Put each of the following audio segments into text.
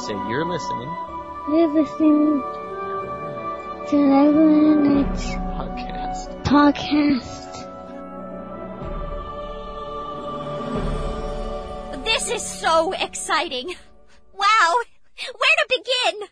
say you're listening. You're listening to Neverwinter Nights podcast. This is so exciting. Wow. Where to begin?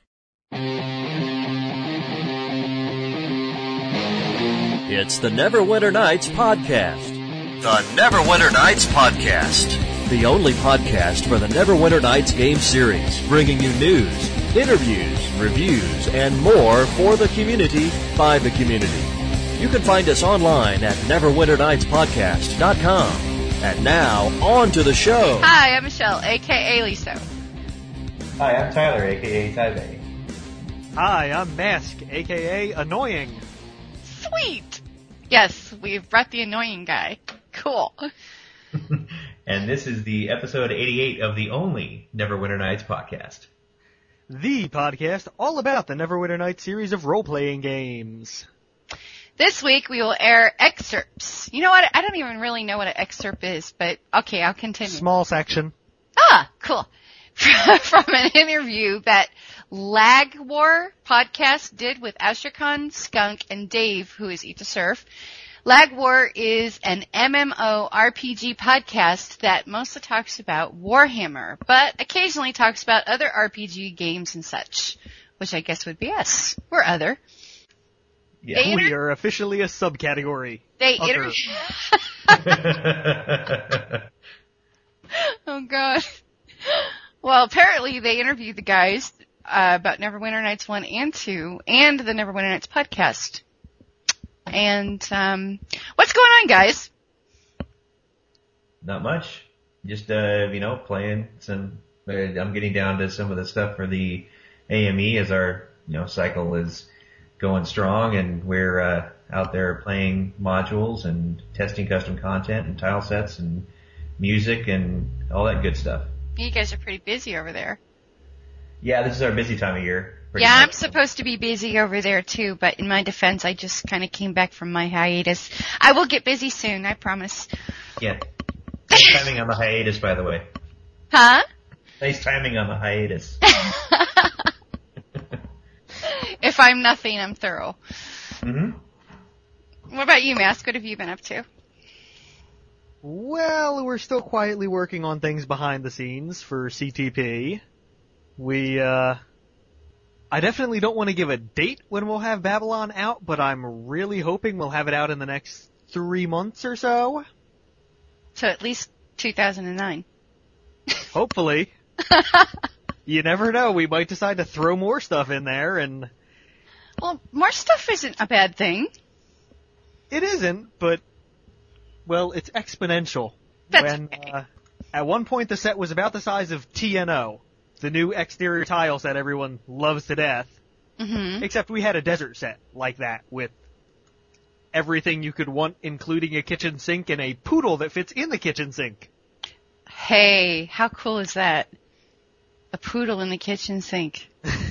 It's the Neverwinter Nights podcast. The Neverwinter Nights podcast. The only podcast for the Neverwinter Nights game series, bringing you news, interviews, reviews, and more for the community by the community. You can find us online at neverwinternightspodcast.com. And now, on to the show. Hi, I'm Michelle, a.k.a. Liso. Hi, I'm Tyler, a.k.a. Taibei. Hi, I'm Mask, a.k.a. Annoying. Sweet! Yes, we've brought the annoying guy. Cool. And this is the episode 88 of the only Neverwinter Nights podcast. The podcast all about the Neverwinter Nights series of role-playing games. This week we will air excerpts. You know what? I don't even really know what an excerpt is, but okay, I'll continue. Small section. Ah, cool. From an interview that Lag War podcast did with Astrakan, Skunk, and Dave, who is Eat to Surf. Lag War is an MMO RPG podcast that mostly talks about Warhammer, but occasionally talks about other RPG games and such, which I guess would be us. We're other. Yeah. We are officially a subcategory. They Other. Oh god. Well, apparently they interviewed the guys about Neverwinter Nights 1 and 2 and the Neverwinter Nights podcast. And what's going on, guys? Not much. Just, playing some. I'm getting down to some of the stuff for the AME as our, cycle is going strong, and we're out there playing modules and testing custom content and tile sets and music and all that good stuff. You guys are pretty busy over there. Yeah, this is our busy time of year. Yeah, I'm supposed to be busy over there too, but in my defense, I just kind of came back from my hiatus. I will get busy soon, I promise. Yeah. Nice timing on the hiatus, by the way. Huh? Nice timing on the hiatus. If I'm nothing, I'm thorough. Mm-hmm. What about you, Mask? What have you been up to? Well, we're still quietly working on things behind the scenes for CTP. I definitely don't want to give a date when we'll have Babylon out, but I'm really hoping we'll have it out in the next 3 months or so. So at least 2009. Hopefully. You never know, we might decide to throw more stuff in there, and... Well, more stuff isn't a bad thing. It isn't, but, well, it's exponential. That's okay. At one point the set was about the size of TNO, the new exterior tile set everyone loves to death. Mm-hmm. Except we had a desert set like that, with everything you could want, including a kitchen sink and a poodle that fits in the kitchen sink. Hey, how cool is that? A poodle in the kitchen sink.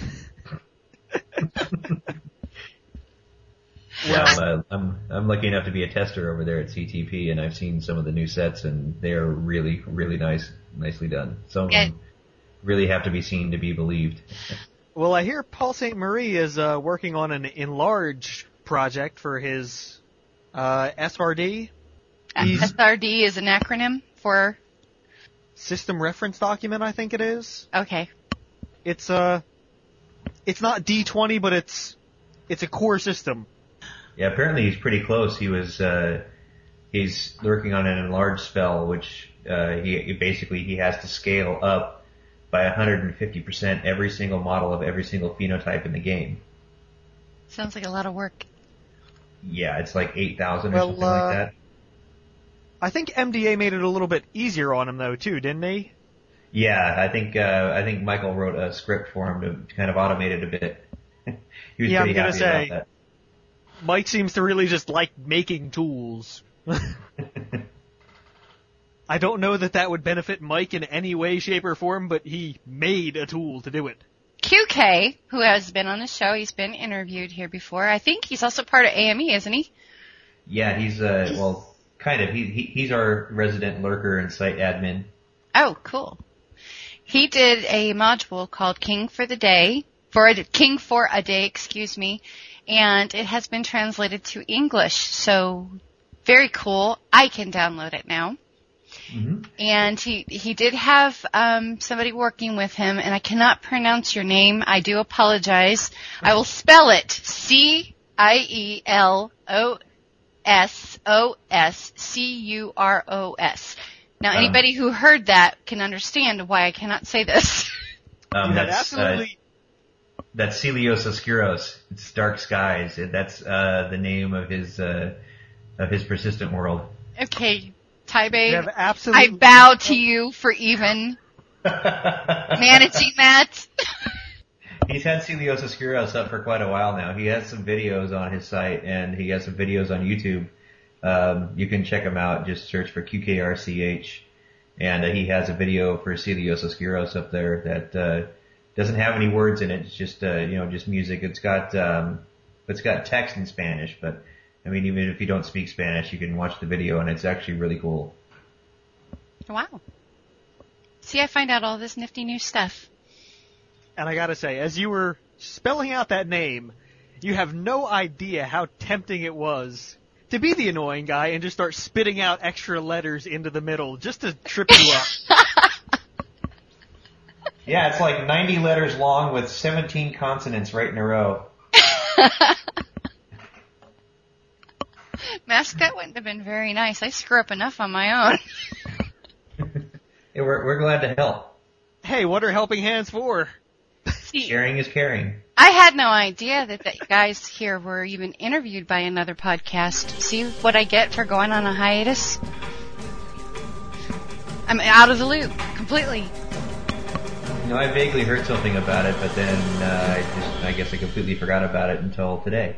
Well, I'm lucky enough to be a tester over there at CTP, and I've seen some of the new sets, and they are really, really nicely done. Some of them really have to be seen to be believed. Well, I hear Paul St. Marie is working on an enlarged project for his SRD. SRD is an acronym for? System Reference Document, I think it is. Okay. It's not D20, but it's a core system. Yeah, apparently he's pretty close. He's working on an enlarged spell, which he has to scale up by 150% every single model of every single phenotype in the game. Sounds like a lot of work. Yeah, it's like 8,000 or something like that. I think MDA made it a little bit easier on him though, too, didn't he? Yeah, I think Michael wrote a script for him to kind of automate it a bit. He was pretty happy about that. Mike seems to really just like making tools. I don't know that would benefit Mike in any way, shape, or form, but he made a tool to do it. QK, who has been on the show, he's been interviewed here before. I think he's also part of AME, isn't he? Yeah, he's kind of. He's our resident lurker and site admin. Oh, cool. He did a module called King for a Day, and it has been translated to English. So very cool. I can download it now. Mm-hmm. And he did have somebody working with him, and I cannot pronounce your name. I do apologize. I will spell it CIELOSOSCUROS. Now, anybody who heard that can understand why I cannot say this. That's Celios Oscuros. It's Dark Skies. That's the name of his persistent world. Okay, Taibe, You have absolutely I bow to you for even managing that. He's had Celios Oscuros up for quite a while now. He has some videos on his site, and he has some videos on YouTube. You can check him out. Just search for QKRCH. And he has a video for Celios Oscuros up there that doesn't have any words in it. It's just just music. It's got text in Spanish, but I mean, even if you don't speak Spanish, you can watch the video, and it's actually really cool. Wow. See, I find out all this nifty new stuff. And I gotta say, as you were spelling out that name, you have no idea how tempting it was to be the annoying guy and just start spitting out extra letters into the middle just to trip you up. Yeah, it's like 90 letters long with 17 consonants right in a row. Mask, that wouldn't have been very nice. I screw up enough on my own. Hey, we're glad to help. Hey, what are helping hands for? See, Sharing is caring. I had no idea that the guys here were even interviewed by another podcast. See what I get for going on a hiatus? I'm out of the loop completely. I vaguely heard something about it, but then I guess I completely forgot about it until today.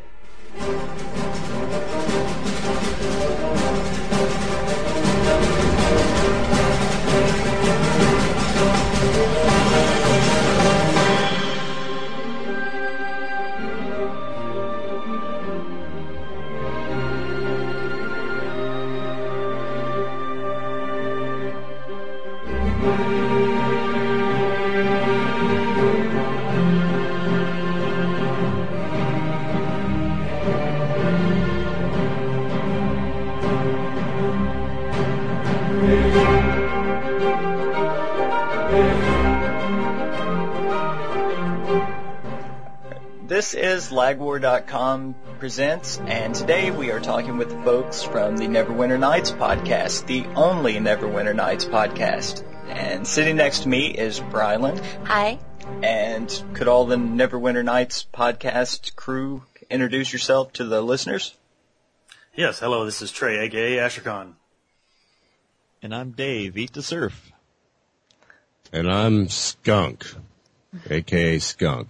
This is Lagwar.com presents, and today we are talking with the folks from the Neverwinter Nights podcast, the only Neverwinter Nights podcast. And sitting next to me is Brylan. Hi. And could all the Neverwinter Nights podcast crew introduce yourself to the listeners? Yes, hello, this is Trey, aka Ashercon. And I'm Dave, Eat the Surf. And I'm Skunk, a.k.a. Skunk.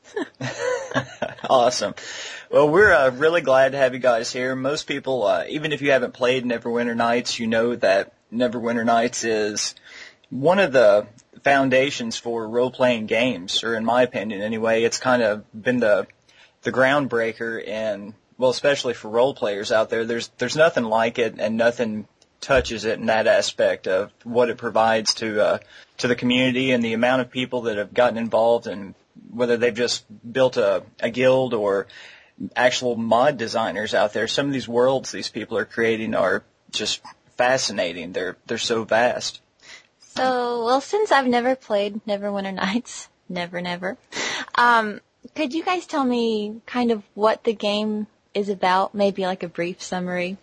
Awesome. Well, we're really glad to have you guys here. Most people, even if you haven't played Neverwinter Nights, you know that Neverwinter Nights is one of the foundations for role-playing games, or in my opinion anyway. It's kind of been the groundbreaker in, well, especially for role players out there. There's nothing like it, and nothing touches it in that aspect of what it provides to the community and the amount of people that have gotten involved, and whether they've just built a guild or actual mod designers out there. Some of these worlds these people are creating are just fascinating. They're so vast. So, well, since I've never played Neverwinter Nights, never, could you guys tell me kind of what the game is about? Maybe like a brief summary.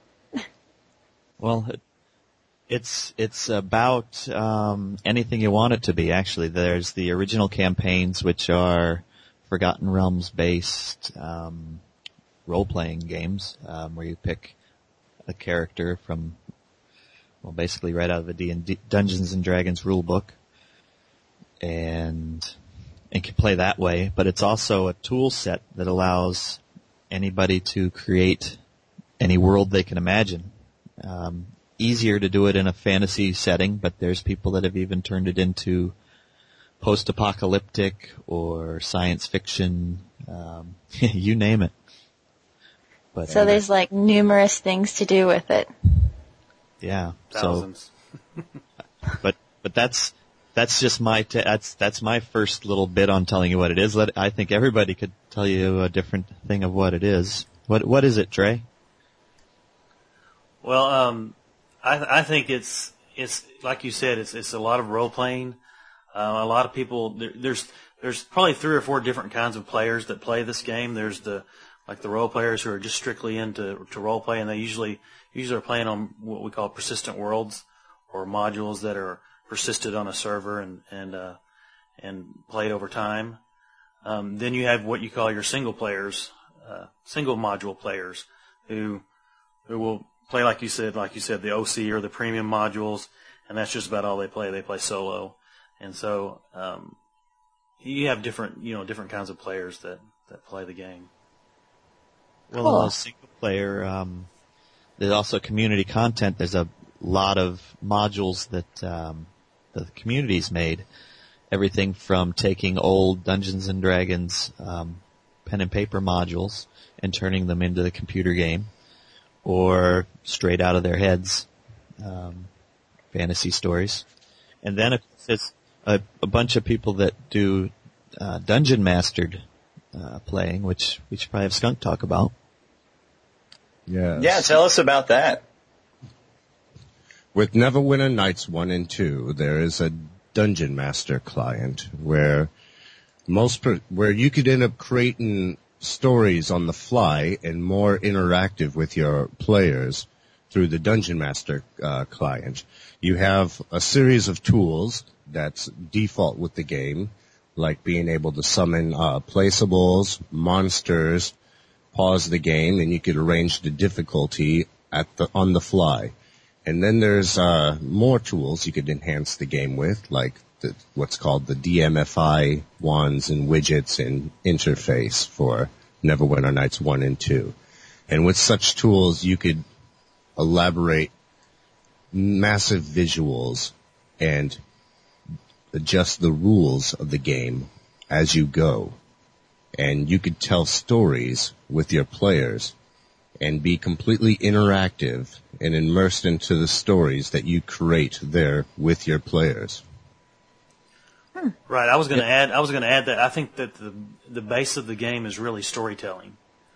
Well, it's about anything you want it to be, actually. There's the original campaigns, which are Forgotten Realms-based role-playing games, where you pick a character from, well, basically right out of the D&D, Dungeons & Dragons rulebook, and can play that way. But it's also a tool set that allows anybody to create any world they can imagine. Easier to do it in a fantasy setting, but there's people that have even turned it into post-apocalyptic or science fiction, you name it. But so there's like numerous things to do with it. Yeah. Thousands. So, but that's that's just that's my first little bit on telling you what it is. I think everybody could tell you a different thing of what it is. What is it, Trey? Well, I think it's like you said, it's a lot of role playing. A lot of people there's probably 3 or 4 different kinds of players that play this game. There's the role players who are just strictly into role play, and they usually are playing on what we call persistent worlds or modules that are persisted on a server and played over time. Then you have what you call your single players, single module players who will play like you said the OC or the premium modules, and that's just about all they play. They play solo, and so you have different kinds of players that play the game. Well, single player. There's also community content. There's a lot of modules that the community's made. Everything from taking old Dungeons and Dragons pen and paper modules and turning them into the computer game, or straight out of their heads, fantasy stories. And then it's a bunch of people that do dungeon mastered playing, which we should probably have Skunk talk about. Yes. Yeah, tell us about that. With Neverwinter Nights 1 and 2, there is a Dungeon Master client where you could end up creating stories on the fly and more interactive with your players through the Dungeon Master client. You have a series of tools that's default with the game, like being able to summon placeables, monsters, pause the game, and you could arrange the difficulty on the fly. And then there's more tools you could enhance the game with, like what's called the DMFI wands and widgets and interface for Neverwinter Nights 1 and 2. And with such tools, you could elaborate massive visuals and adjust the rules of the game as you go. And you could tell stories with your players and be completely interactive and immersed into the stories that you create there with your players. Right. I was going to add that I think that the base of the game is really storytelling.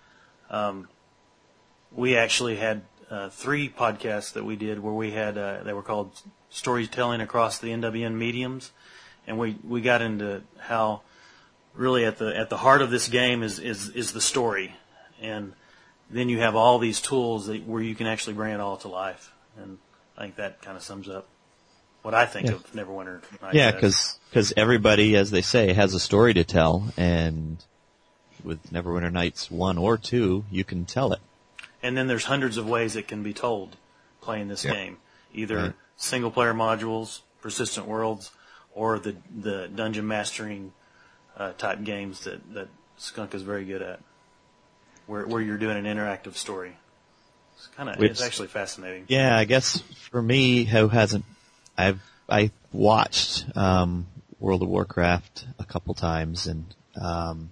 We actually had 3 podcasts that we did where we had they were called Storytelling Across the NWN Mediums, and we got into how really at the heart of this game is the story, and then you have all these tools where you can actually bring it all to life, and I think that kind of sums up what I think of Neverwinter Nights. Yeah, because everybody, as they say, has a story to tell, and with Neverwinter Nights 1 or 2, you can tell it. And then there's hundreds of ways it can be told playing this game, either single-player modules, persistent worlds, or the dungeon mastering type games that Skunk is very good at, where you're doing an interactive story. It's actually fascinating. Yeah, I guess for me, I watched World of Warcraft a couple times, and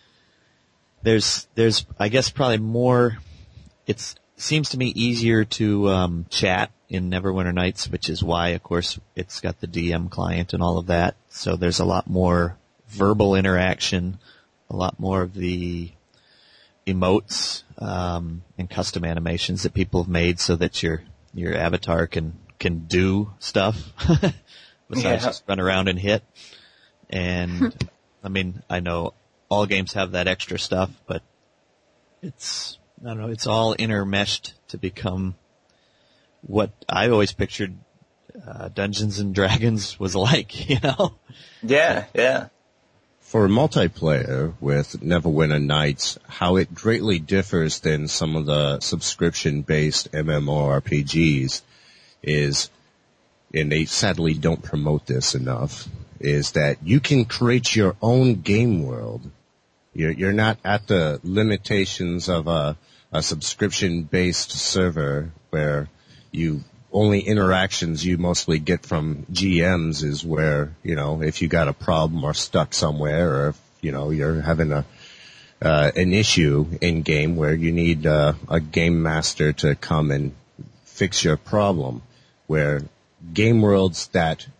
there's I guess probably more. It seems to me easier to chat in Neverwinter Nights, which is why, of course, it's got the DM client and all of that. So there's a lot more verbal interaction, a lot more of the emotes and custom animations that people have made so that your avatar can do stuff besides just run around and hit. And I mean, I know all games have that extra stuff, but it's all intermeshed to become what I always pictured Dungeons and Dragons was like, you know? Yeah, yeah. For multiplayer with Neverwinter Nights, how it greatly differs than some of the subscription-based MMORPGs is, and they sadly don't promote this enough, is that you can create your own game world. You're not at the limitations of a subscription-based server where only interactions you mostly get from GMs is where, if you got a problem or stuck somewhere, or if, you're having an issue in game where you need a game master to come and fix your problem, where game worlds that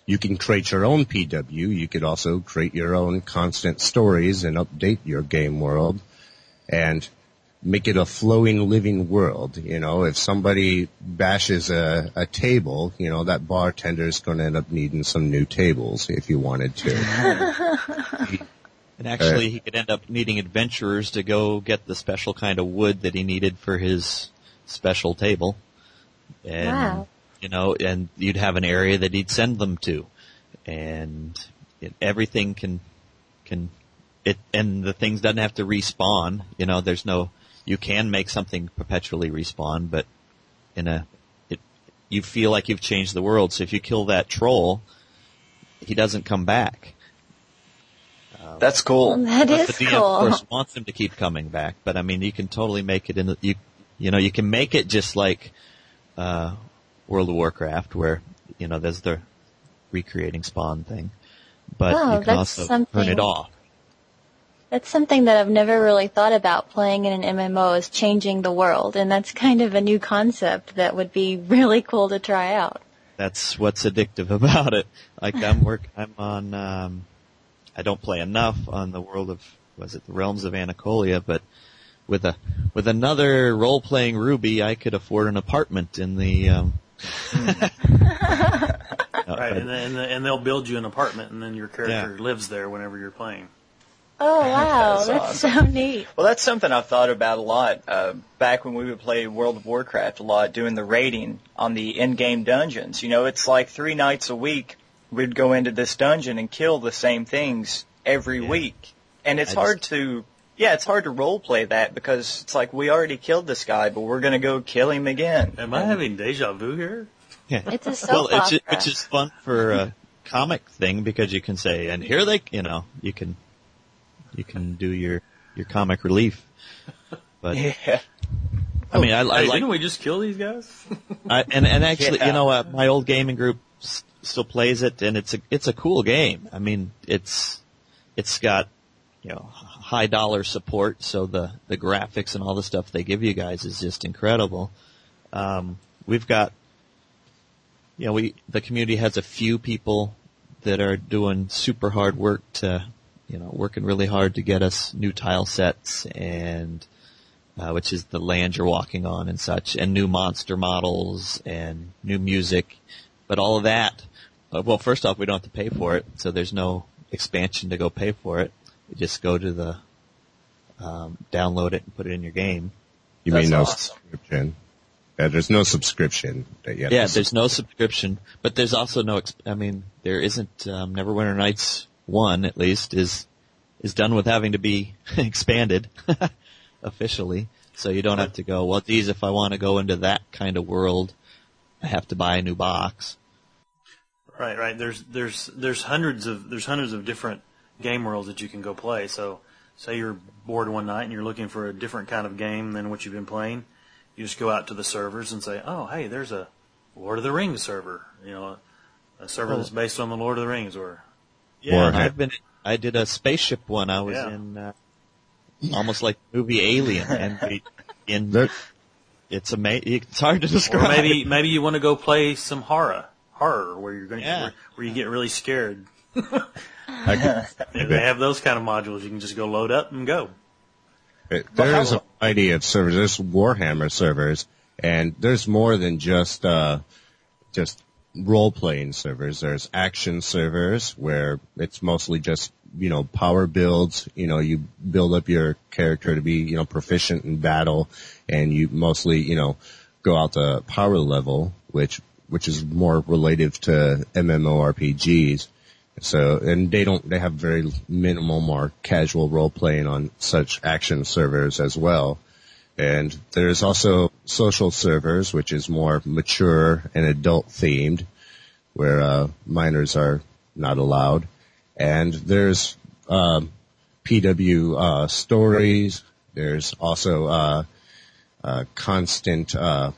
you can create your own PW. You could also create your own constant stories and update your game world and make it a flowing, living world. You know, if somebody bashes a table, you know, that bartender is going to end up needing some new tables if you wanted to. And actually, he could end up needing adventurers to go get the special kind of wood that he needed for his special table. And, Wow. you know, and you'd have an area that he'd send them to. And everything and the things doesn't have to respawn. You know, you can make something perpetually respawn, but you feel like you've changed the world. So if you kill that troll, he doesn't come back. That's cool. That But is the DM, cool. of course, wants him to keep coming back. But I mean, you can totally make it you can make it just like World of Warcraft, where there's the recreating spawn thing. But Oh, you can that's also something. turn it off. That's something that I've never really thought about playing in an MMO is changing the world, and that's kind of a new concept that would be really cool to try out. That's what's addictive about it. Like I'm on. I don't play enough on the world of the Realms of Anacolia, but with another role-playing Ruby, I could afford an apartment in the. Right, and they'll build you an apartment, and then your character lives there whenever you're playing. Oh wow, That's that's so neat. Well, that's something I've thought about a lot. Back when we would play World of Warcraft a lot, doing the raiding on the in-game dungeons. You know, it's like 3 nights a week we'd go into this dungeon and kill the same things every week. And it's hard to role play that because it's like we already killed this guy, but we're going to go kill him again. Am I having deja vu here? Yeah. It's a soap Well, opera. which is fun for a comic thing because you can say, and here you can do your comic relief. But yeah. I mean, I like. Didn't we just kill these guys? And actually, my old gaming group still plays it, and it's a cool game. I mean, it's got high dollar support, so the graphics and all the stuff they give you guys is just incredible. We've got the community has a few people that are doing super hard work to working really hard to get us new tile sets and which is the land you're walking on and such, and new monster models and new music. But all of that, well, first off, we don't have to pay for it, so there's no expansion to go pay for it. You just go to the download it and put it in your game. You mean no subscription? Yeah, there's no subscription. There's no subscription, but there's also there isn't Neverwinter Nights 1 at least is done with having to be expanded officially, so you don't have to go, well, geez, if I want to go into that kind of world, I have to buy a new box. Right. There's hundreds of different game worlds that you can go play. So, say you're bored one night and you're looking for a different kind of game than what you've been playing, you just go out to the servers and say, oh, hey, there's a Lord of the Rings server, a server that's based on the Lord of the Rings, or I did a spaceship one. I was in almost like the movie Alien, and it's amazing. It's hard to describe. Or maybe you want to go play some horror where you're going where you get really scared. They have those kind of modules. You can just go load up and go. There's a variety of servers. There's Warhammer servers, and there's more than just role-playing servers. There's action servers where it's mostly just, power builds. You build up your character to be, proficient in battle, and you mostly, go out to power level, which is more relative to MMORPGs. So, and they have very minimal, more casual role-playing on such action servers as well. And there's also social servers, which is more mature and adult-themed, where minors are not allowed. And there's PW stories. There's also constant, how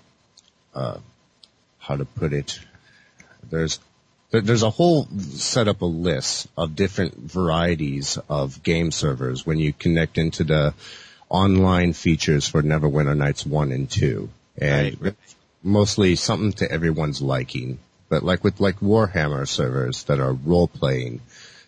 to put it, there's a whole set up a list of different varieties of game servers when you connect into the online features for Neverwinter Nights 1 and 2. And mostly something to everyone's liking. But like with Warhammer servers that are role-playing,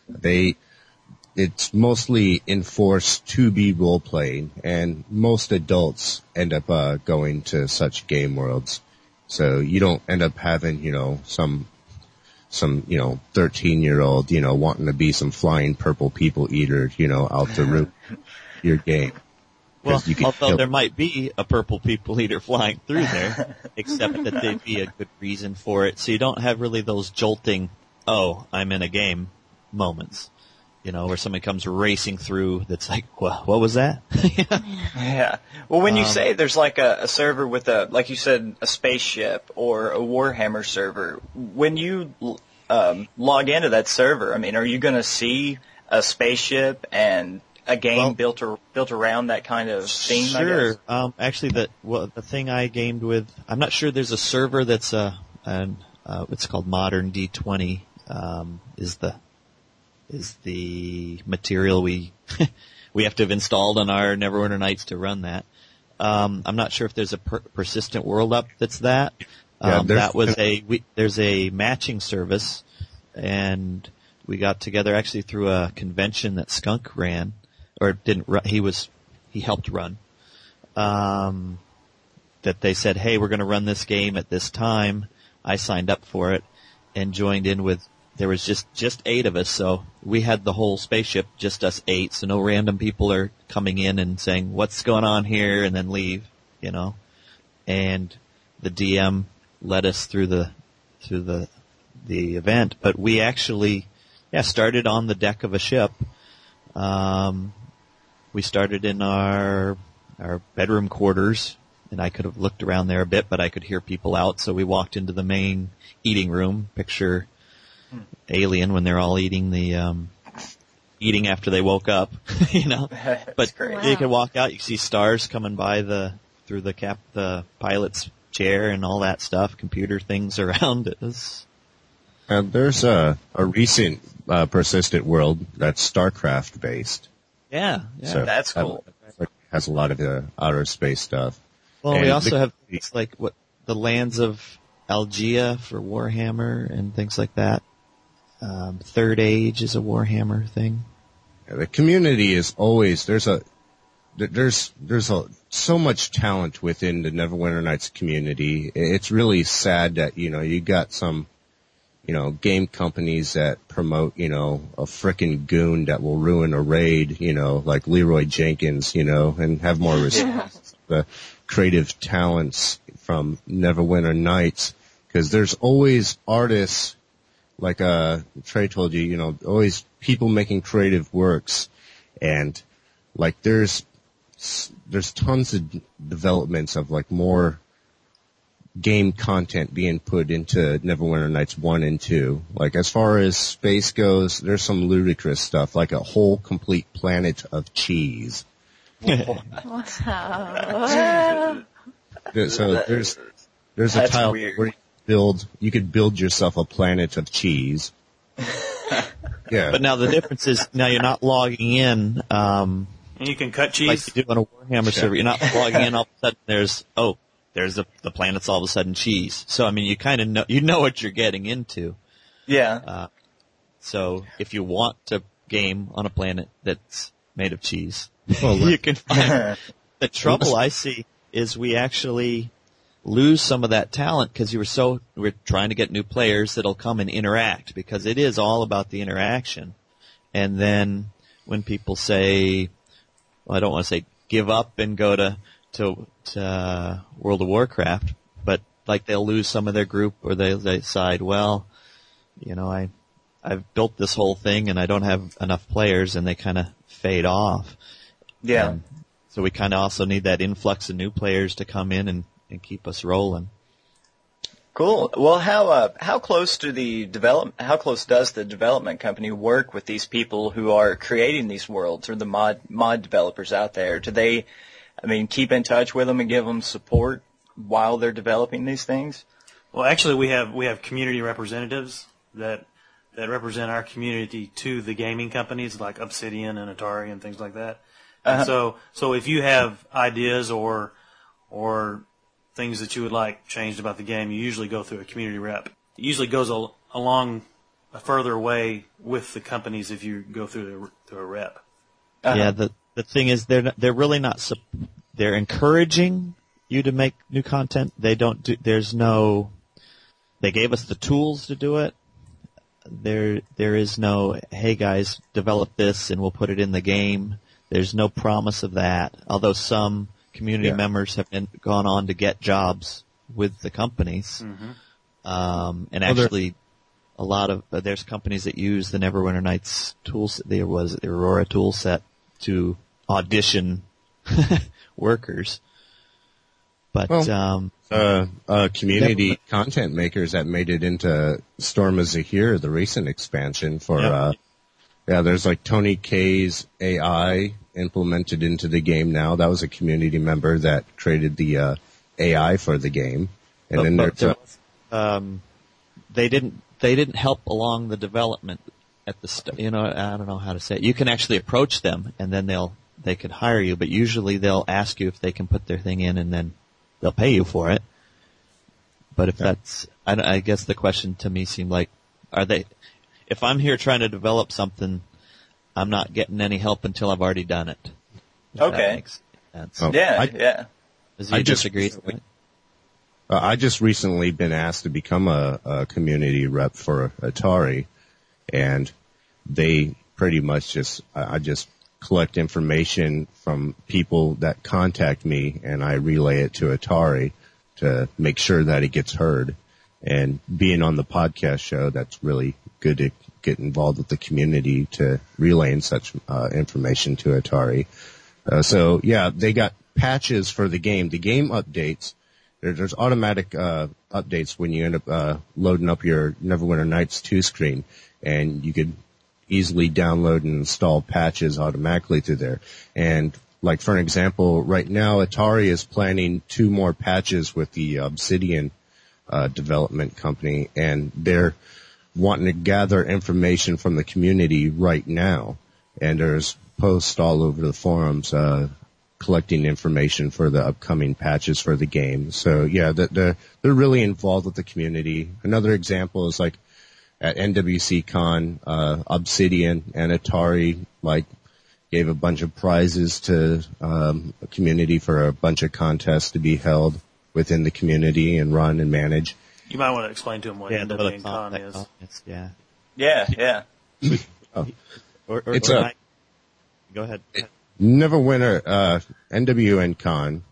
it's mostly enforced to be role-playing, and most adults end up going to such game worlds. So you don't end up having, some 13-year-old, wanting to be some flying purple people eater, out to ruin your game. Well, although there might be a purple people eater flying through there, except that there'd be a good reason for it. So you don't have really those jolting, oh, I'm in a game moments. Where somebody comes racing through that's like, what was that? Yeah. Well, when you say there's like a server with like you said, a spaceship or a Warhammer server, when you log into that server, I mean, are you going to see a spaceship and a game built around that kind of theme? Sure. Actually, the thing I gamed with, I'm not sure there's a server that's it's called Modern D20, is the material we have to have installed on our Neverwinter Nights to run that. I'm not sure if there's a persistent world up that's that. There's a matching service, and we got together actually through a convention that Skunk ran, or didn't run, he helped run. That they said, hey, we're going to run this game at this time. I signed up for it and joined in with. There was just 8 of us, so we had the whole spaceship, just us 8, so no random people are coming in and saying, what's going on here, and then leave, And the DM led us through the event, but we actually, started on the deck of a ship. We started in our bedroom quarters, and I could have looked around there a bit, but I could hear people out, so we walked into the main eating room, picture Alien when they're all eating eating after they woke up, But you could walk out, you can see stars coming by through the pilot's chair and all that stuff, computer things around it. There's a recent persistent world that's StarCraft based. Yeah. So that's cool. It has a lot of outer space stuff. Well, we also have things like the lands of Algea for Warhammer and things like that. Third Age is a Warhammer thing. Yeah, the community is always there's so much talent within the Neverwinter Nights community. It's really sad that you got some game companies that promote a frickin' goon that will ruin a raid, like Leroy Jenkins, and have more respect for the creative talents from Neverwinter Nights, because there's always artists. Like Trey told you, always people making creative works, and like there's tons of developments of like more game content being put into Neverwinter Nights 1 and 2. Like as far as space goes, there's some ludicrous stuff, like a whole complete planet of cheese. Wow. So there's a tile where you could build yourself a planet of cheese. Yeah. But now the difference is now you're not logging in. And you can cut cheese like you do on a Warhammer server. You're not logging in. All of a sudden, there's the planet's all of a sudden cheese. So I mean, you kind of know what you're getting into. Yeah. So if you want to game on a planet that's made of cheese, you can find. The trouble I see is we actually lose some of that talent because we're trying to get new players that'll come and interact, because it is all about the interaction. And then when people say, well, I don't want to say give up and go to World of Warcraft, but like they'll lose some of their group, or they decide, well, I've built this whole thing and I don't have enough players, and they kind of fade off. Yeah. So we kind of also need that influx of new players to come in and keep us rolling. Cool. Well, how close does the development company work with these people who are creating these worlds, or the mod developers out there? Do they, keep in touch with them and give them support while they're developing these things? Well, actually, we have community representatives that represent our community to the gaming companies like Obsidian and Atari and things like that. And so if you have ideas or things that you would like changed about the game, you usually go through a community rep. usually goes along a further way with the companies if you go through a rep. Yeah, the thing is they're really not they're encouraging you to make new content. They don't do they gave us the tools to do it. There is no, hey guys, develop this and we'll put it in the game. There's no promise of that. Although some community members have gone on to get jobs with the companies. Mm-hmm. And actually a lot of, there's companies that use the Neverwinter Nights tools. There was the Aurora tool set to audition workers. But, community content makers that made it into Storm of Zahir, the recent expansion for, there's like Tony K's AI implemented into the game now. That was a community member that created the, AI for the game. And they didn't help along the development at the I don't know how to say it. You can actually approach them and then they could hire you, but usually they'll ask you if they can put their thing in and then they'll pay you for it. But if that's, I guess the question to me seemed like, if I'm here trying to develop something, I'm not getting any help until I've already done it. Okay. That makes sense. Yeah. Does you disagree? I just recently been asked to become a community rep for Atari, and they pretty much I just collect information from people that contact me, and I relay it to Atari to make sure that it gets heard. And being on the podcast show, that's really good to get involved with the community to relaying such information to Atari. They got patches for the game. The game updates. There's automatic updates when you end up loading up your Neverwinter Nights 2 screen, and you could easily download and install patches automatically through there. And like for an example, right now Atari is planning 2 more patches with the Obsidian development company, and they're wanting to gather information from the community right now. And there's posts all over the forums collecting information for the upcoming patches for the game. So yeah, they're really involved with the community. Another example is like at NWC Con, Obsidian and Atari gave a bunch of prizes to a community for a bunch of contests to be held within the community and run and manage. You might want to explain to them what NWN Con is. Yeah. Go ahead. Neverwinter, NWN Con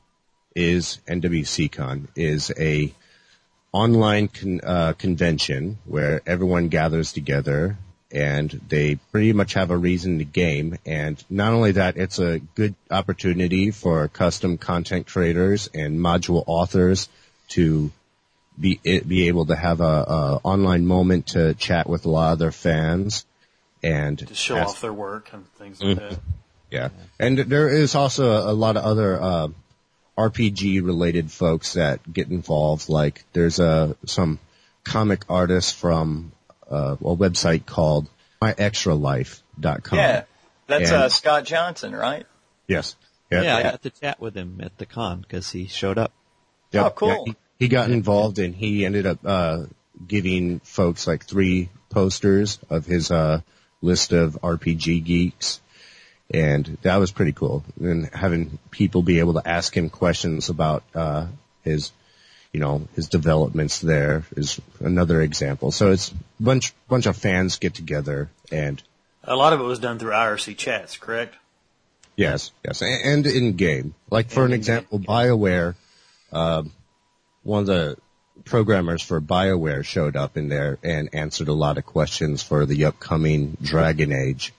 NWC Con is a online convention where everyone gathers together and they pretty much have a reason to game. And not only that, it's a good opportunity for custom content creators and module authors to be able to have a online moment to chat with a lot of their fans and to show off their work and things like that. Yeah. And there is also a lot of other RPG related folks that get involved. Like there's some comic artists from a website called myextralife.com. Yeah. That's Scott Johnson, right? Yes. Yeah, I got to chat with him at the con because he showed up. Yep. Oh, cool. Yeah, he got involved and he ended up giving folks like 3 posters of his list of RPG geeks. And that was pretty cool. And having people be able to ask him questions about his developments there is another example. So it's a bunch of fans get together, and a lot of it was done through IRC chats, correct? Yes, and in game. Like for an example, BioWare, one of the programmers for BioWare showed up in there and answered a lot of questions for the upcoming Dragon Age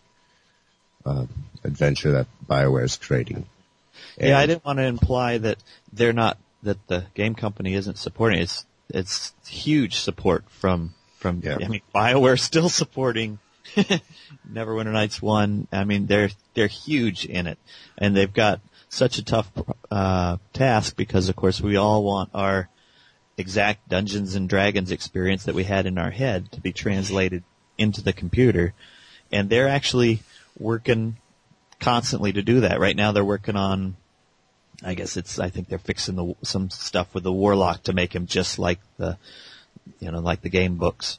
adventure that BioWare is creating. Yeah, I didn't want to imply that that the game company isn't supporting it. It's huge support from I mean, BioWare still supporting Neverwinter Nights 1. I mean, they're huge in it, and they've got such a tough task because, of course, we all want our exact Dungeons and Dragons experience that we had in our head to be translated into the computer, and they're actually working constantly to do that. Right now they're working on, I think they're fixing some stuff with the Warlock to make him just like the like the game books.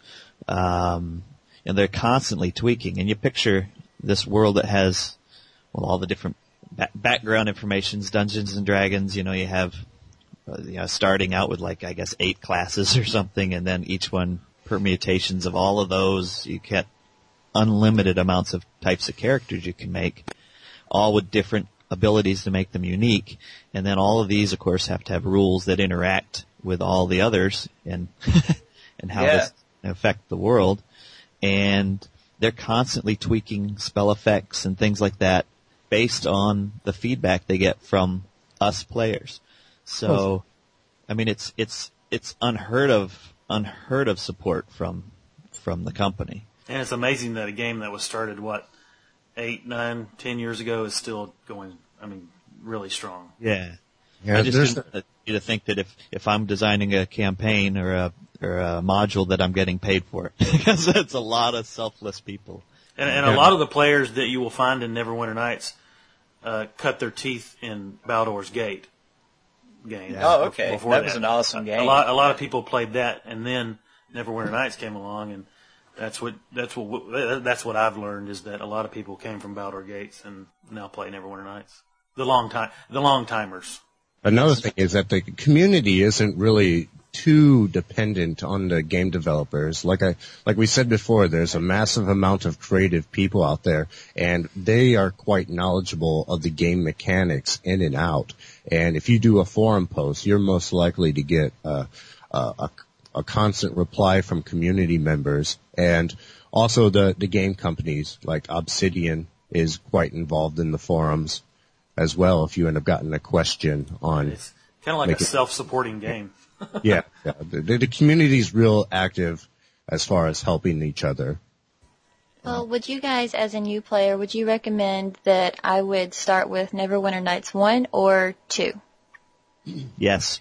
And they're constantly tweaking. And you picture this world that has, all the different background informations, Dungeons and Dragons. You have, starting out with 8 classes or something, and then each one permutations of all of those. You get unlimited amounts of types of characters you can make, all with different abilities to make them unique. And then all of these, of course, have to have rules that interact with all the others and and how this affect the world. And they're constantly tweaking spell effects and things like that based on the feedback they get from us players. So, I mean, it's unheard of support from the company. And it's amazing that a game that was started 8, 9, 10 years ago is still going. I mean, really strong. Yeah. I just want you to think that if I'm designing a campaign or a module, that I'm getting paid for it, because it's a lot of selfless people. And a lot of the players that you will find in Neverwinter Nights cut their teeth in Baldur's Gate game. Oh, okay. That was an awesome game. A lot of people played that, and then Neverwinter Nights came along, and that's what I've learned, is that a lot of people came from Baldur's Gates and now play Neverwinter Nights. The long timers. Another thing is that the community isn't really too dependent on the game developers. Like we said before, there's a massive amount of creative people out there, and they are quite knowledgeable of the game mechanics in and out. And if you do a forum post, you're most likely to get a constant reply from community members. And also the game companies like Obsidian is quite involved in the forums as well, if you end up getting a question on. It's kind of like a self-supporting game. Yeah. The community's real active as far as helping each other. Well, would you guys, as a new player, would you recommend that I would start with Neverwinter Nights 1 or 2? Yes.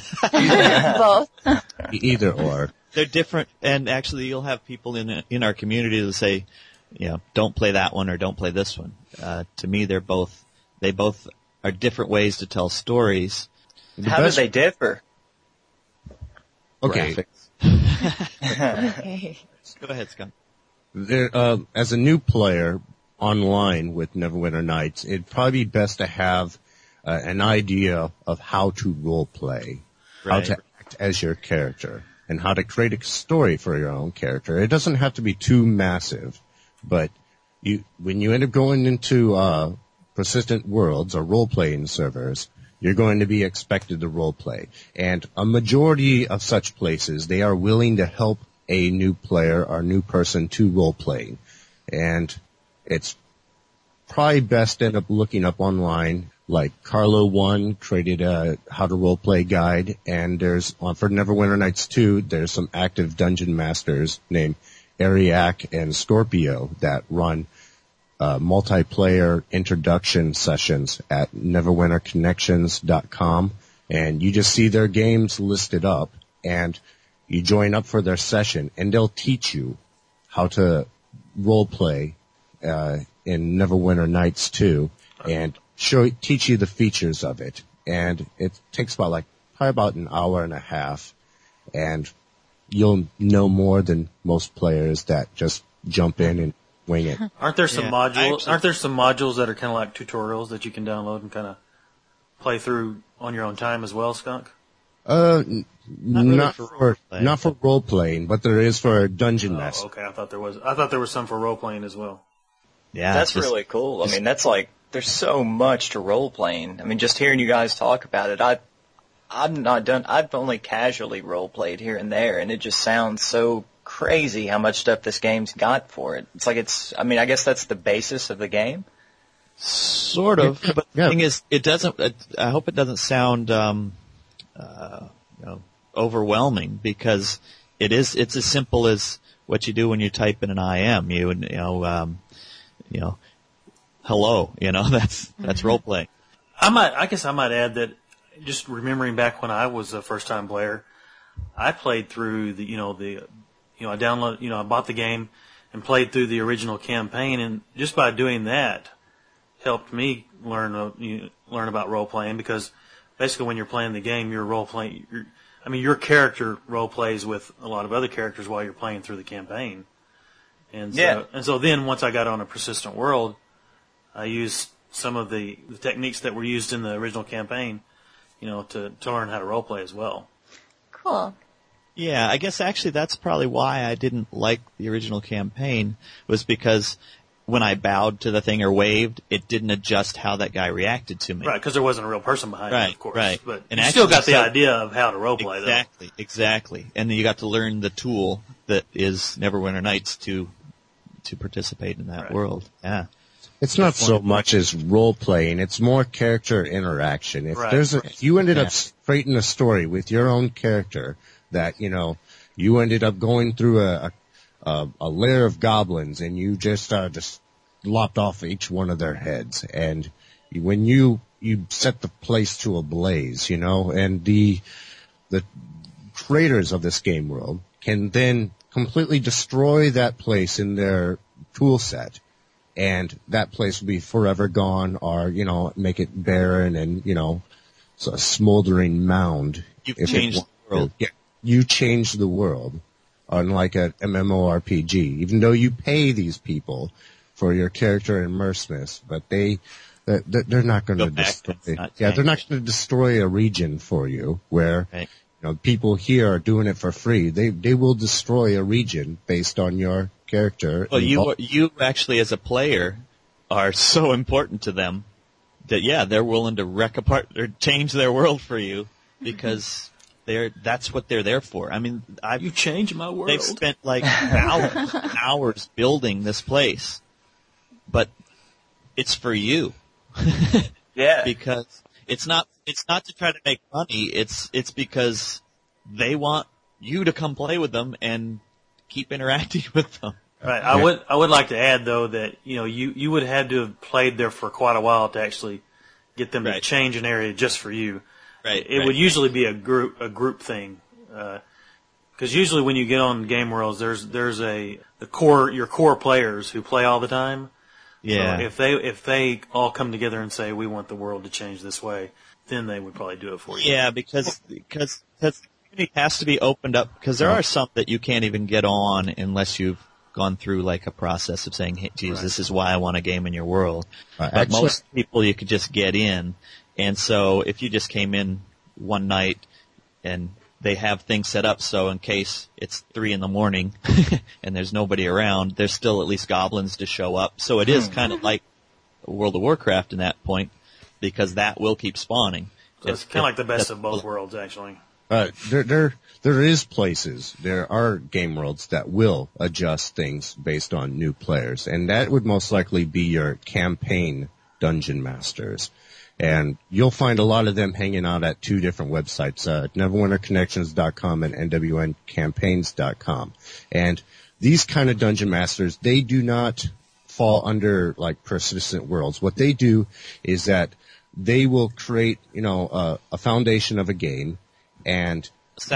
Both. Either or. They're different, and actually you'll have people in our community that say, don't play that one or don't play this one. To me, they both are different ways to tell stories. How do they differ? Okay. Okay. Go ahead, Scott. As a new player online with Neverwinter Nights, it'd probably be best to have an idea of how to role play, how to act as your character, and how to create a story for your own character. It doesn't have to be too massive, but when you end up going into persistent worlds or role-playing servers, you're going to be expected to role-play. And a majority of such places, they are willing to help a new player or new person to role-play. And it's probably best to end up looking up online, like Carlo 1 created a how to role-play guide, and there's, for Neverwinter Nights 2, there's some active dungeon masters named Ariak and Scorpio that run multiplayer introduction sessions at neverwinterconnections.com, and you just see their games listed up, and you join up for their session, and they'll teach you how to role play in Neverwinter Nights 2, and teach you the features of it. And it takes probably about an hour and a half, and you'll know more than most players that just jump in and wing it. Aren't there some modules? Aren't there some modules that are kind of like tutorials that you can download and kind of play through on your own time as well, Skunk? Not for role playing, but there is for Dungeon Master. Okay, I thought there was some for role playing as well. Yeah, that's really cool. I mean, that's there's so much to role playing. I mean, just hearing you guys talk about it, I've only casually role played here and there, and it just sounds so crazy how much stuff this game's got for it. I mean, I guess that's the basis of the game. Sort of, but the thing is, I hope it doesn't sound, overwhelming, because it's as simple as what you do when you type in an IM. Hello, that's role playing. I guess I might add that, just remembering back when I was a first time player, I played through I bought the game and played through the original campaign, and just by doing that helped me learn about role playing, because basically when you're playing the game, you're role playing. I mean, your character role plays with a lot of other characters while you're playing through the campaign. And so then once I got on a persistent world, I used some of the techniques that were used in the original campaign, to learn how to role play as well. Cool. Yeah, I guess actually that's probably why I didn't like the original campaign, was because when I bowed to the thing or waved, it didn't adjust how that guy reacted to me. Right, because there wasn't a real person behind it, of course. Right. But and you still got the idea of how to role play, Exactly. And then you got to learn the tool that is Neverwinter Nights to participate in that world. Yeah. It's not so much as role playing; it's more character interaction. If you ended up creating a story with your own character that you ended up going through a lair of goblins and you just lopped off each one of their heads, and when you set the place to ablaze, and the creators of this game world can then completely destroy that place in their tool set, and that place will be forever gone, or make it barren and so a smoldering mound. You've changed the world. Yeah, you change the world, unlike an MMORPG. Even though you pay these people for your character immersiveness, but they're not going to destroy. They're not going to destroy a region for you where. Right. People here are doing it for free. They will destroy a region based on your character. Well, you actually as a player are so important to them that they're willing to wreck apart or change their world for you because that's what they're there for. I mean, you changed my world. They've spent like hours building this place, but it's for you. Yeah. Because it's not to try to make money. It's because they want you to come play with them and keep interacting with them. Right. I would like to add though that you would have had to have played there for quite a while to actually get them to change an area just for you. Right. It would usually be a group thing. Because usually when you get on Game Worlds, there's your core players who play all the time. Yeah. So if they all come together and say we want the world to change this way, then they would probably do it for you. Yeah, because the community has to be opened up, because there are some that you can't even get on unless you've gone through like a process of saying, hey, geez, this is why I want a game in your world. But most people you could just get in. And so if you just came in one night and they have things set up so in case it's 3 a.m. and there's nobody around, there's still at least goblins to show up. So it is kind of like World of Warcraft in that point, because that will keep spawning. So it's kind of like the best of both worlds, actually. There is places, there are game worlds that will adjust things based on new players, and that would most likely be your campaign dungeon masters. And you'll find a lot of them hanging out at 2 different websites, NeverwinterConnections.com and NWNCampaigns.com. And these kind of dungeon masters, they do not fall under like persistent worlds. What they do is that they will create, a foundation of a game, and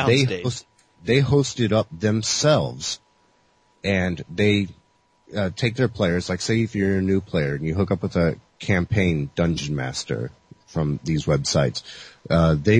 they host it up themselves, and they take their players, like say if you're a new player and you hook up with a campaign dungeon master from these websites, they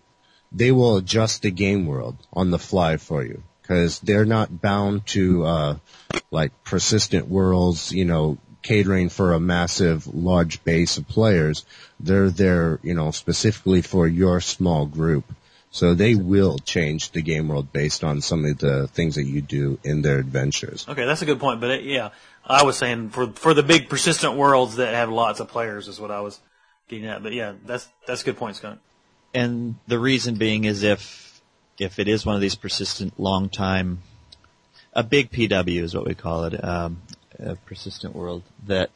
will adjust the game world on the fly for you, because they're not bound to like persistent worlds, catering for a massive large base of players. They're there, specifically for your small group. So they will change the game world based on some of the things that you do in their adventures. Okay, that's a good point. But I was saying for the big persistent worlds that have lots of players is what I was getting at. But yeah, that's a good point, Skunk. And the reason being is if it is one of these persistent long time, a big PW is what we call it, a persistent world that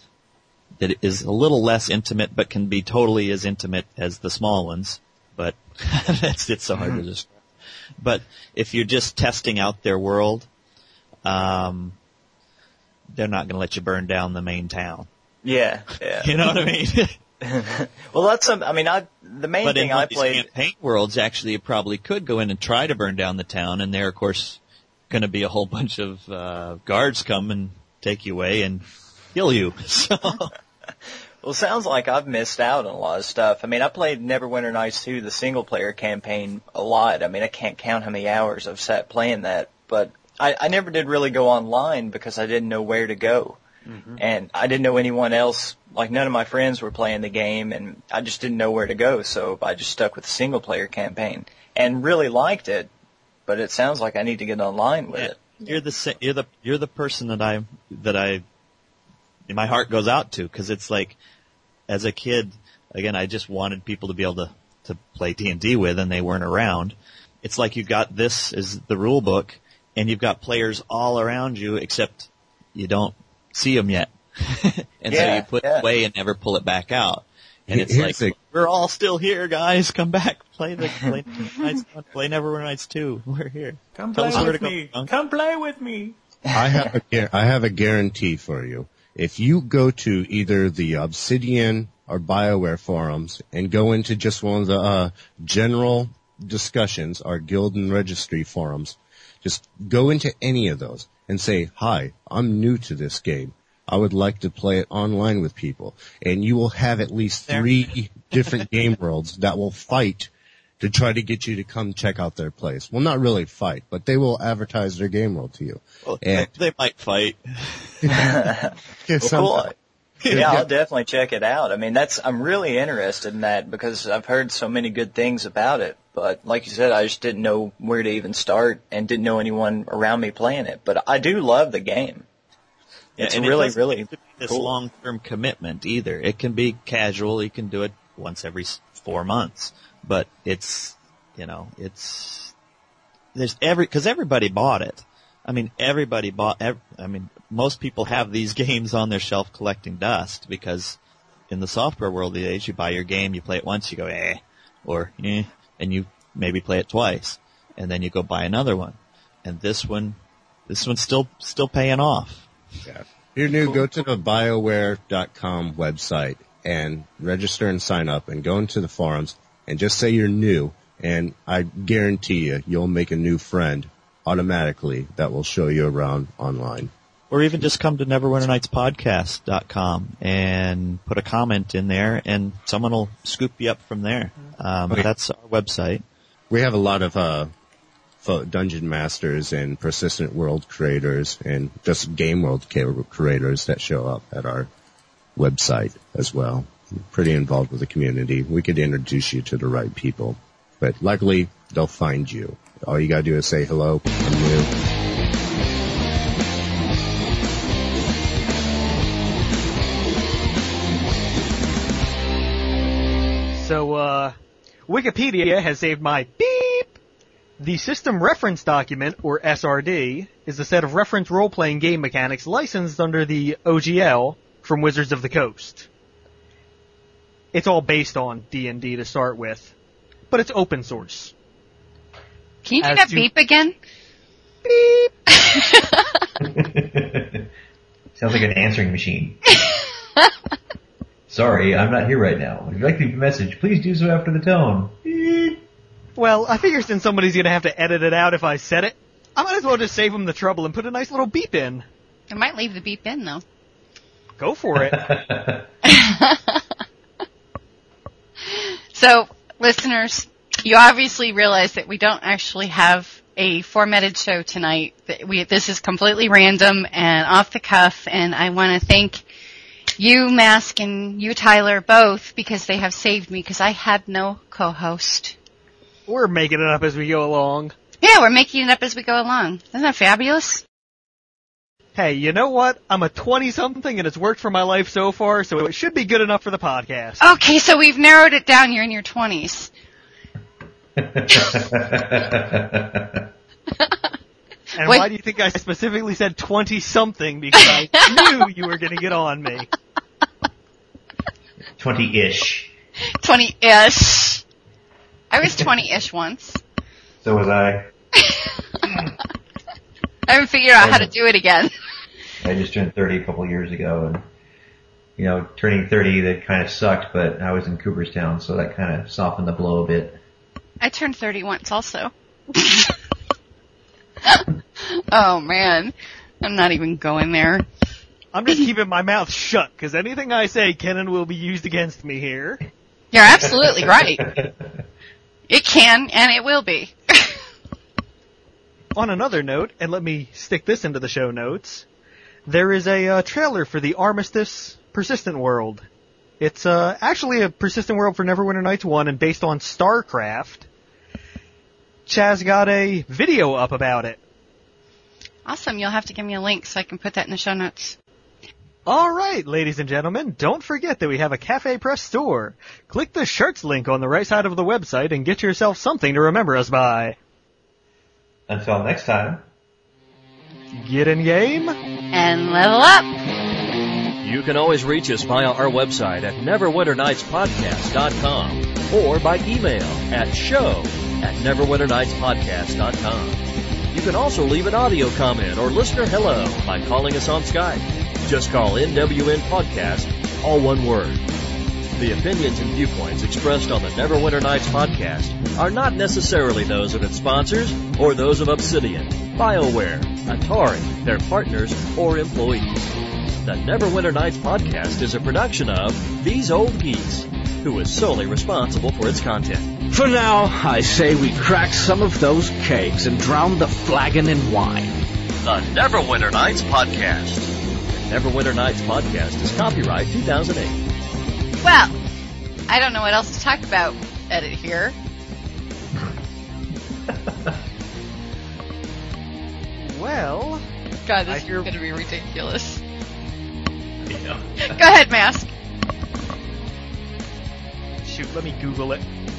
is a little less intimate but can be totally as intimate as the small ones. But it's so hard to describe. But if you're just testing out their world, they're not going to let you burn down the main town. Yeah. You know what I mean? Well, that's the main thing I played. But in these campaign worlds, actually, you probably could go in and try to burn down the town, and there, of course, going to be a whole bunch of guards come and take you away and kill you. So. Well, it sounds like I've missed out on a lot of stuff. I mean, I played Neverwinter Nights 2, the single-player campaign, a lot. I mean, I can't count how many hours I've sat playing that. But I never did really go online because I didn't know where to go. Mm-hmm. And I didn't know anyone else. Like, none of my friends were playing the game, and I just didn't know where to go. So I just stuck with the single-player campaign and really liked it. But it sounds like I need to get online with it. You're the person that I my heart goes out to, because it's like, as a kid, again, I just wanted people to be able to play D&D with, and they weren't around. It's like you got this as the rule book, and you've got players all around you, except you don't see them yet. And so you put it away and never pull it back out. And it's like, we're all still here, guys. Come back. Play Neverwinter Nights 2. We're here. Come play with me. Come play with me. I have a guarantee for you. If you go to either the Obsidian or BioWare forums and go into just one of the general discussions, our guild and registry forums, just go into any of those and say, hi, I'm new to this game. I would like to play it online with people. And you will have at least 3 different game worlds that will fight to try to get you to come check out their place. Well, not really fight, but they will advertise their game world to you. Well, they might fight. Cool. Yeah, I'll definitely check it out. I mean, I'm really interested in that because I've heard so many good things about it. But like you said, I just didn't know where to even start and didn't know anyone around me playing it. But I do love the game. It's really this cool. long-term commitment either. It can be casual. You can do it once every 4 months. But because everybody bought it. I mean, most people have these games on their shelf collecting dust, because in the software world these days, you buy your game, you play it once, you go, and you maybe play it twice, and then you go buy another one. And this one's still paying off. Yeah. If you're new, go to the BioWare.com website and register and sign up and go into the forums and just say you're new, and I guarantee you'll make a new friend automatically that will show you around online. Or even just come to NeverwinterNightsPodcast.com and put a comment in there, and someone will scoop you up from there. That's our website. We have a lot of dungeon masters and persistent world creators and just game world creators that show up at our website as well. We're pretty involved with the community. We could introduce you to the right people, but luckily they'll find you. All you gotta do is say hello, I'm new. So, Wikipedia has saved my beep. The System Reference Document, or SRD, is a set of reference role-playing game mechanics licensed under the OGL from Wizards of the Coast. It's all based on D&D to start with, but it's open source. Can you do that beep again? Beep! Sounds like an answering machine. Sorry, I'm not here right now. If you'd like to leave a message, please do so after the tone. Beep. Well, I figure since somebody's going to have to edit it out if I said it, I might as well just save them the trouble and put a nice little beep in. I might leave the beep in, though. Go for it. So, listeners, you obviously realize that we don't actually have a formatted show tonight. This is completely random and off the cuff, and I want to thank you, Mask, and you, Tyler, both, because they have saved me, because I had no co-host. We're making it up as we go along. Yeah, we're making it up as we go along. Isn't that fabulous? Hey, you know what? I'm a 20-something, and it's worked for my life so far, so it should be good enough for the podcast. Okay, so we've narrowed it down. You're in your 20s. And why do you think I specifically said 20-something? Because I knew you were going to get on me. 20-ish. 20-ish. I was 20-ish once. So was I. I haven't figured out how to do it again. I just turned 30 a couple years ago, and, turning 30, that kind of sucked, but I was in Cooperstown, so that kind of softened the blow a bit. I turned 30 once also. Oh, man. I'm not even going there. I'm just keeping my mouth shut, because anything I say can and will be used against me here. You're absolutely right. It can, and it will be. On another note, and let me stick this into the show notes, there is a trailer for the Armistice Persistent World. It's actually a Persistent World for Neverwinter Nights 1 and based on StarCraft. Chaz got a video up about it. Awesome. You'll have to give me a link so I can put that in the show notes. All right, ladies and gentlemen, don't forget that we have a Cafe Press store. Click the shirts link on the right side of the website and get yourself something to remember us by. Until next time. Get in game. And level up. You can always reach us via our website at neverwinternightspodcast.com or by email at show@neverwinternightspodcast.com. You can also leave an audio comment or listener hello by calling us on Skype. Just call NWN Podcast, all one word. The opinions and viewpoints expressed on the Neverwinter Nights podcast are not necessarily those of its sponsors or those of Obsidian, BioWare, Atari, their partners, or employees. The Neverwinter Nights podcast is a production of These Old Geeks, who is solely responsible for its content. For now, I say we crack some of those kegs and drown the flagon in wine. The Neverwinter Nights podcast. The Neverwinter Nights podcast is copyright 2008. Well, I don't know what else to talk about. Edit here. Well, God, this is going to be ridiculous. Yeah. Go ahead, Mask. Shoot, let me Google it.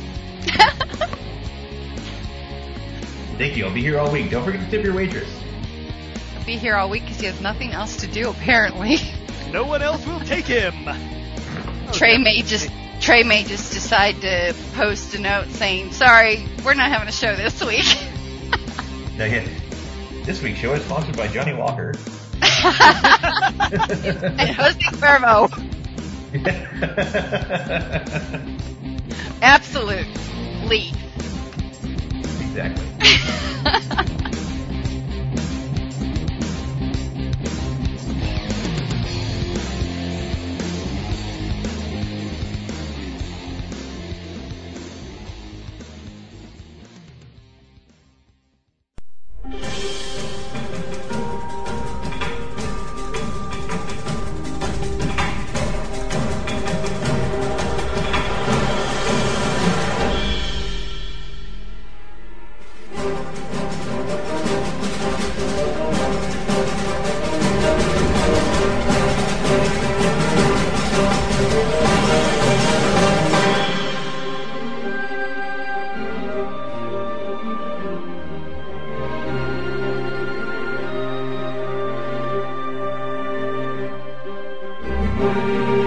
Thank you. I'll be here all week. Don't forget to tip your waitress. I'll be here all week because he has nothing else to do, apparently. No one else will take him. Trey may just decide to post a note saying, "Sorry, we're not having a show this week." This week's show is sponsored by Johnny Walker. And hosting Vermo. Absolutely. Exactly. Thank you.